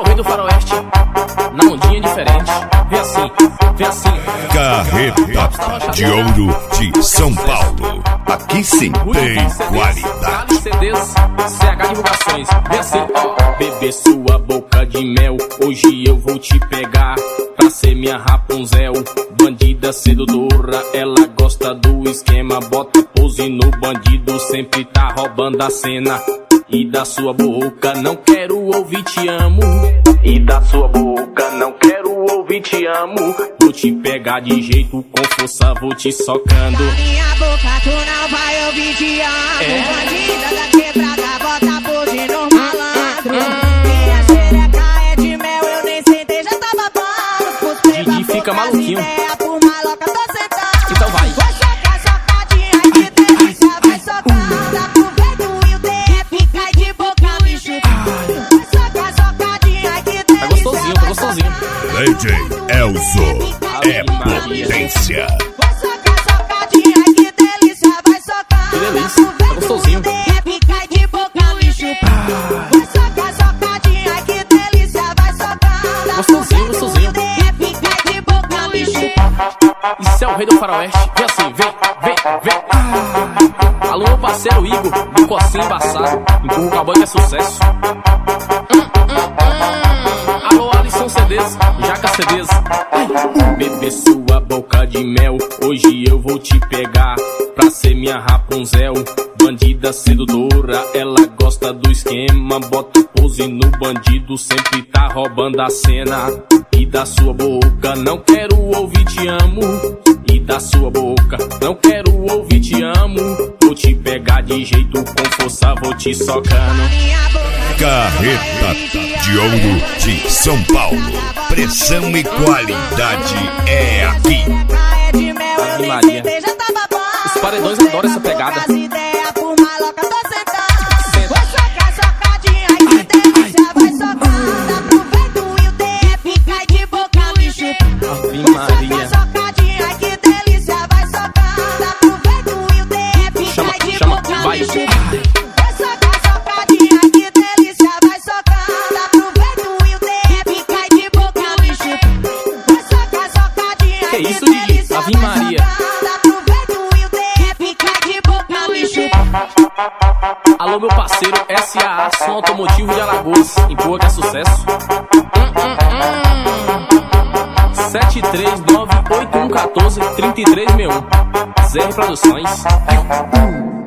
o rei do faroeste, na ondinha diferente. Vem assim, vem assim. Carreta de Ouro de São Paulo. Aqui sim tem qualidade. CDs, CH Divulgações. Vem assim, ó. Bebê sua boca de mel, hoje eu vou te pegar pra ser minha Rapunzel. Bandida sedutora, ela gosta do esquema. Bota pose no bandido, sempre tá roubando a cena. E da sua boca não quero ouvir te amo. E da sua boca não quero ouvir te amo. Vou te pegar de jeito, com força vou te socando. Da minha boca tu não vai ouvir te amo. Bandida da quebrada, bota pose no malandro. Minha xereca é de mel, eu nem sentei, já tá babando. Didi fica maluquinho. Por maloca tô sentado. Então vai. Vai socar, socadinha, que delícia, vai socar. Dá pro peito e o DF cai de boca, me chupa. Vai socar, socadinha, que delícia, Tá gostosinho, tá gostosinho. DJ Elzo é potência. vai socar, socadinha, que delícia, vai socar. Que delícia, tá gostosinho. DF cai de boca, me chupa. Vai socar, socadinha, que delícia, vai socar. Gostosinho, gostosinho. DF cai de boca, me chupa. Isso é o rei do faroeste. Vem assim, vem, vem, vem. Alô, meu parceiro Igor, do cocinho embaçado. Empurra o cowboy que é sucesso. Alô, Alisson CDs, Jaca CDs. Bebê sua boca de mel, hoje eu vou te pegar pra ser minha Rapunzel. Bandida sedutora, ela gosta do esquema. Bota pose no bandido, sempre tá roubando a cena. E da sua boca não quero ouvir te amo. E da sua boca não quero ouvir te amo. Vou te pegar de jeito, com força vou te socando. Carreta de Ouro de São Paulo. Pressão e qualidade é aqui. Ave Maria. Os paredões adoram essa pegada. Ave Maria. Chama, chama, vai. Que isso, Didi? Ave Maria. Alô, meu parceiro SAA, som automotivo de Alagoas. Empurra que é sucesso. 73981143361. ZR Produções.